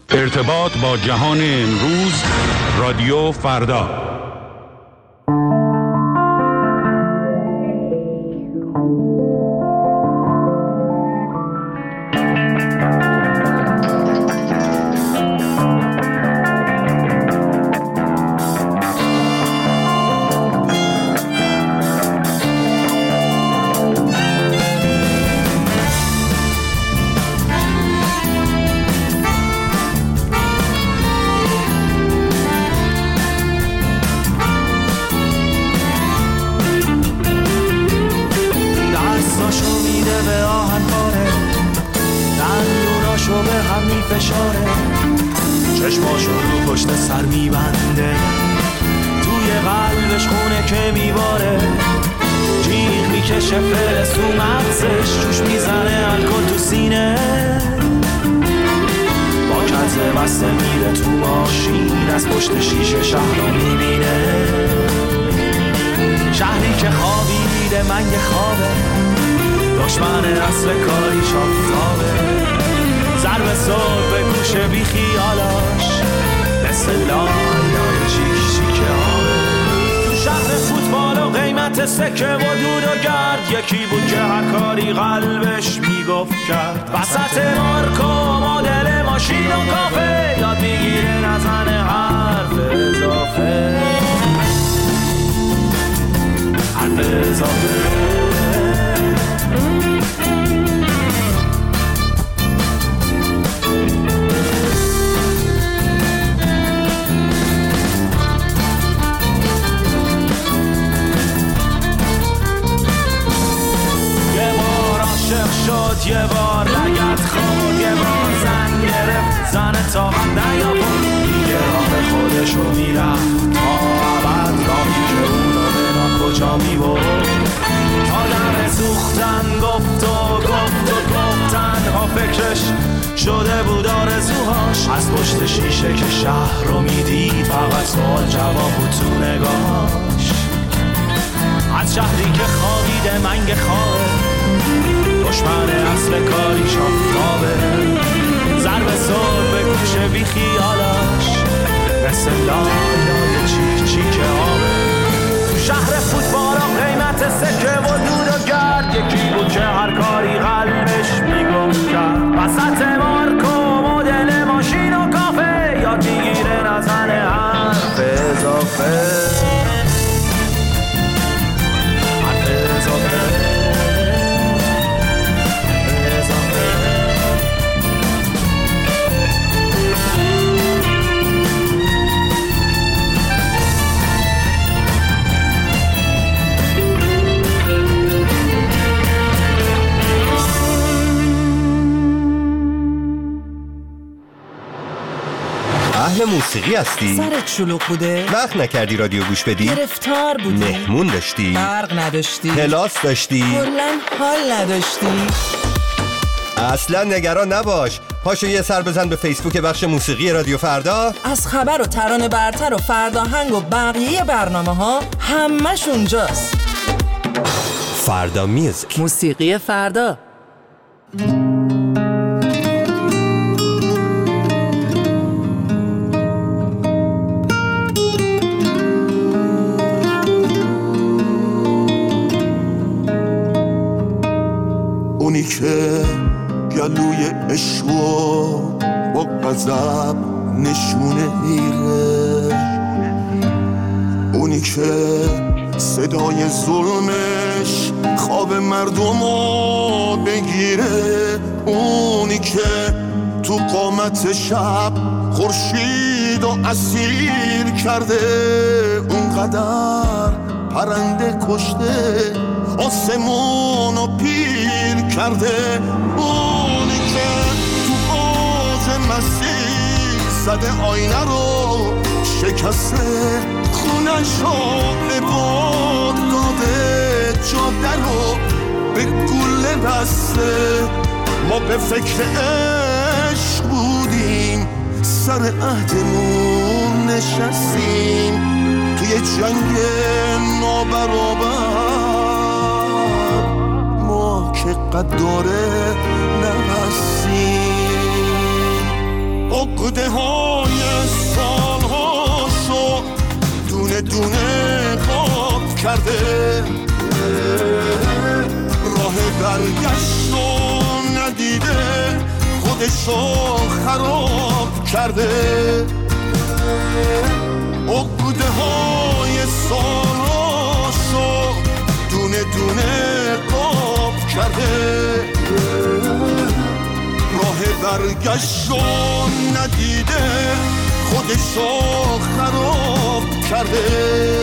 ارتباط با جهان امروز، رادیو فردا. چشماشو رو پشت سر میبنده، توی قلبش خونه که میباره، جیغ میکشه فرس تو مغزش، جوش میزنه الکل تو سینه، با کته بسته میره تو ماشین، از پشت شیشه شهر رو میبینه، شهری که خوابیده منگ خوابه، دشمن اصل کاریش آفتابه، ضرب صبح به گوشه بی خیالاش، مثل لالای چیک چیک آبه. تو شهر فوتبال و قیمت سکه و دود و گرد، یکی بود که هر کاری قلبش میگفت کرد، وسط مارکو مدل ماشین و کافه، یاد میگیره نزنه حرف اضافه، حرف اضافه. شد یه بار لگت خورد، یه بار زن گرفت، زن طاقت نیاورد، دیگه راه خودشو میرفت تا ابد، راهی که اونو به کجا میبرد. آدم سوختن گفت و تنها فکرش شده بود آرزوهاش، از پشت شیشه که شهر رو میدید، فقط سوال جواب بود تو نگاهش، از شهری که خوابیده منگ خوابه، دشمن اصل کاریش آفتابه، ضرب صبح به گوشه بی خیالاش، مثل لالای چیک چیک آبه. تو شهر فوتبال و قیمت سکه و دود و گرد، یکی بود که هر کاری قلبش میگفت کرد، وسط مارکو مدل ماشین و کافه، یاد میگیره نزنه حرف اضافه، حرف اضافه. اهل موسیقی هستی؟ سرت شلوغ بوده؟ وقت نکردی رادیو گوش بدی؟ گرفتار بودی؟ مهمون داشتی؟ برق نداشتی؟ کلاس داشتی؟ کلاً حال نداشتی؟ اصلا نگران نباش، پاشو یه سر بزن به فیسبوک بخش موسیقی رادیو فردا، از خبر و ترانه برتر و فرداهنگ و بقیه برنامه ها همش اونجاست. فردا میوزیک، موسیقی فردا. اونی که گلوی عشقو با غضب نشونه میره، اونی که صدای ظلمش خواب مردمو بگیره، اونی که تو قامت شب خورشید و اسیر کرده، اونقدر پرنده کشته آسمونو پیر کرده، اونی که تو اوج مسیح زده آینه رو شکسته، خونشو به باد داده، جاده رو به گله بسته. ما به فکر عشق بودیم، سر عهدمون نشستیم، توی جنگ نابرابر ما که قداره نبستیم. عقده عقده های سالها شد دونه دونه قاب کرده، راه برگشت و ندیده خودشو خراب کرده. عقده های سالها شد دونه دونه قاب کرده، راه برگشت و ندیده خودشو خراب کرده.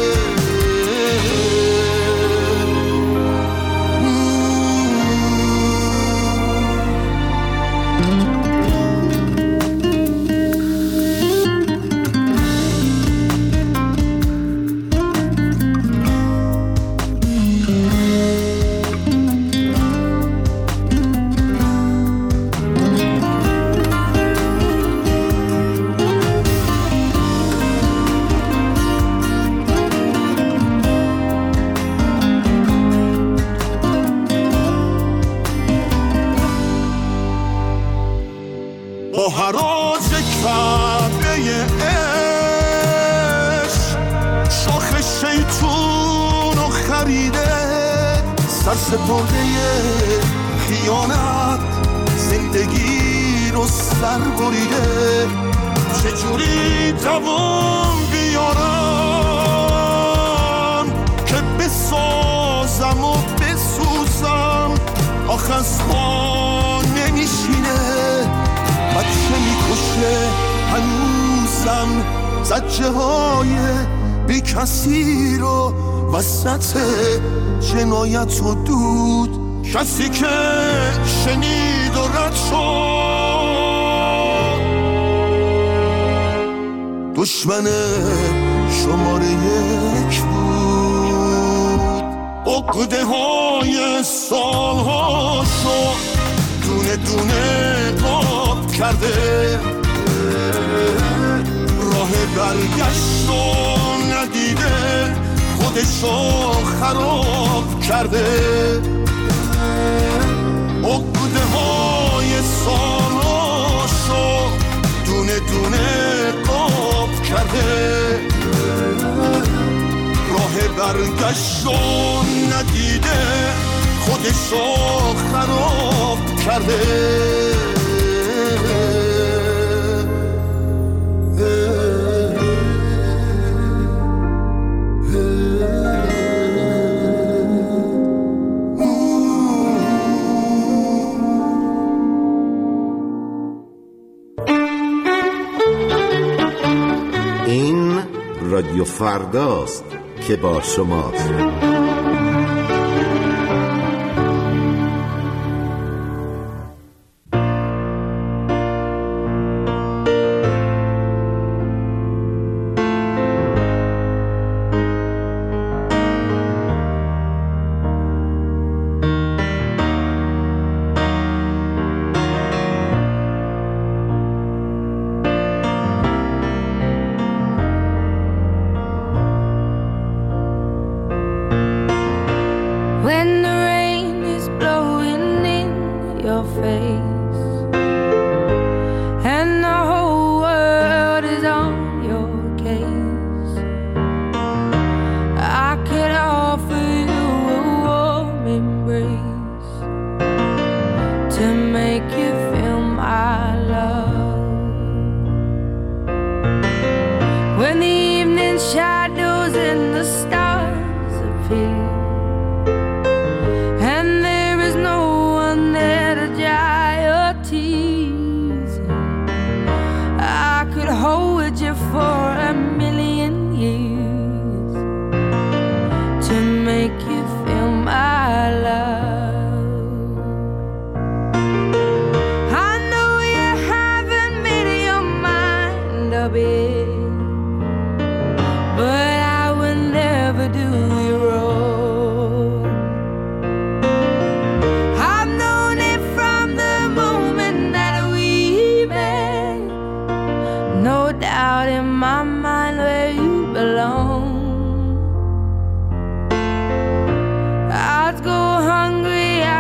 با هراج کعبه عشق شاخ شیطون رو خریده، سرسپرده خیانت زندگی رو سر بریده. چجوری دوام بیارم که بسازم و بسوزم، آخ از ما نمیشینه بچه میکشه هنوزم، زجه های بی کسی رو وسط جنایت و دود، کسی که شنید و رد شد دشمن شماره 1 بود. عقده های سالها شد دونه دونه قاب کرده، راه برگشت و ندیده خودشو خراب کرده. عقده های سالها شد دونه دونه قاب کرده، راه برگشت و ندیده خودشو خراب کرده. این رادیو فرداست که با شماست.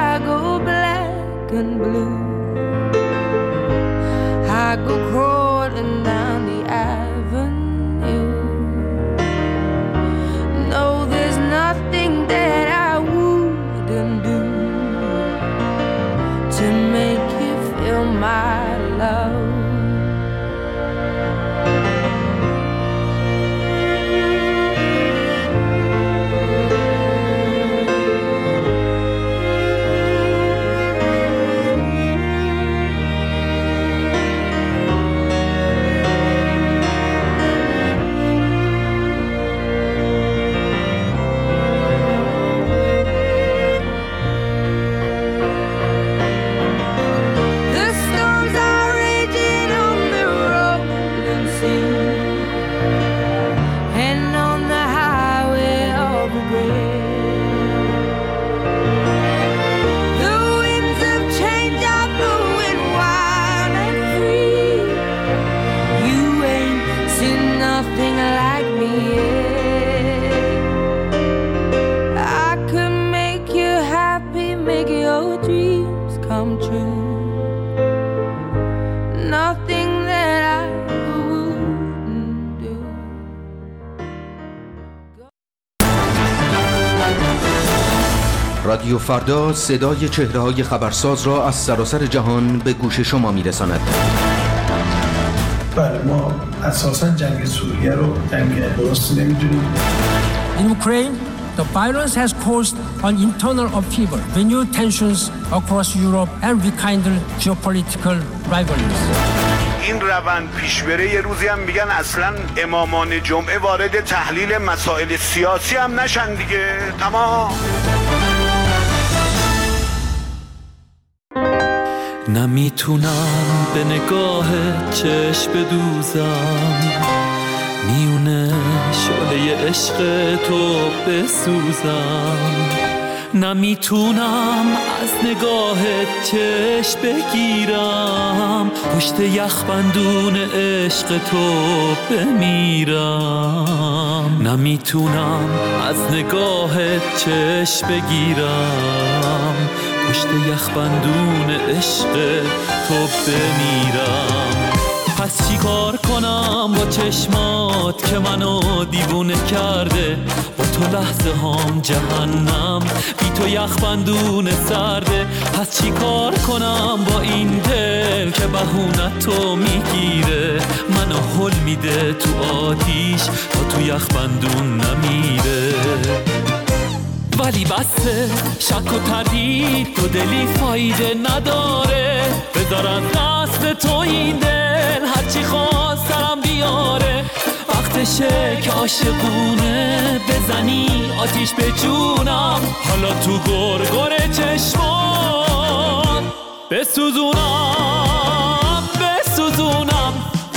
and blue. I go crawling strolling down the avenue. No, there's nothing that I wouldn't do to make you feel my love. رادیو فردا صدای چهره‌های خبرساز را از سراسر جهان به گوش شما می‌رساند. بله، ما اساساً جنگ سوریه رو جنگ درست نمی‌دونیم. In Ukraine, the violence has caused an internal upheaval, renewed tensions across Europe and rekindled geopolitical rivalries. این روند پیش بره یه روزی هم میگن اصلاً امامان جمعه وارد تحلیل مسائل سیاسی هم نشن دیگه. تمام. نمیتونم به نگاه چشم بدوزم، میونه شعله عشق تو بسوزم. نمیتونم از نگاه چشم بگیرم، پشت یخبندون عشق تو بمیرم. نمیتونم از نگاه چشم بگیرم، پشت یخبندون عشق تو بمیرم. پس چی کار کنم با چشمات که منو دیوونه کرده؟ با تو لحظه هام جهنم، بی تو یخبندون سرده. پس چی کار کنم با این دل که بهونه تو میگیره؟ منو هل میده تو آتیش تا تو یخبندون نمیره. ولی بسه شک و تردید تو دلی فایده نداره، بذار از دست تو این دل هرچی خواست سرم بیاره. وقتشه که عاشقونه بزنی آتیش به جونم، حالا تو گرگر چشمان بسوزونم بسوزونم.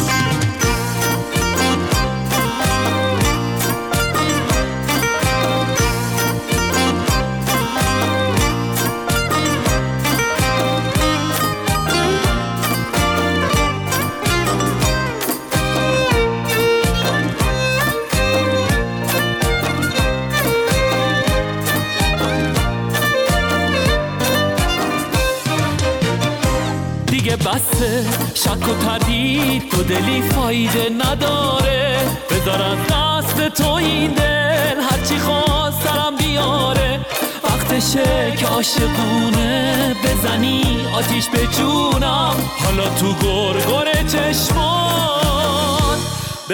بسه شک و تردید تو دلی فایده نداره، بذار از دست تو این دل هرچی خواست سرم بیاره. وقتشه که عاشقونه بزنی آتیش به جونم، حالا تو گرگر چشمان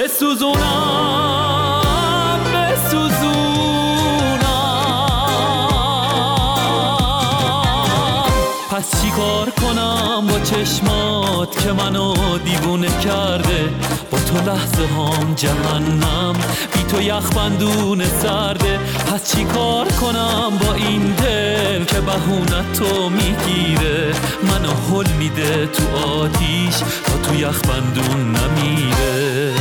بسوزونم بسوزونم. پس چی کار کنم با چشمات که منو دیوونه کرده؟ با تو لحظه هام جهنم، بی تو یخبندون سرده. پس چی کار کنم با این دل که بهونه تو میگیره؟ منو هل میده تو آتیش تا تو یخبندون نمیره.